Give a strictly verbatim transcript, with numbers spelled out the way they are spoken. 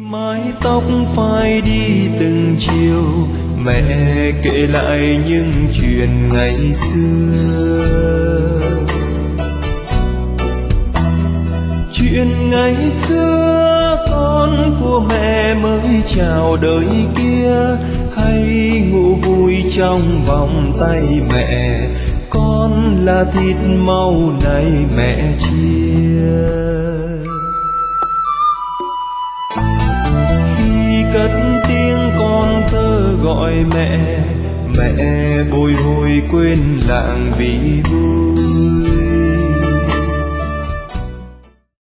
Mái tóc phai đi từng chiều, mẹ kể lại những chuyện ngày xưa. Chuyện ngày xưa con của mẹ mới chào đời kia, hay ngủ vui trong vòng tay mẹ, con là thịt mau này mẹ chia. Khi cất tiếng con thơ gọi mẹ, mẹ bồi hồi quên làng vì vui.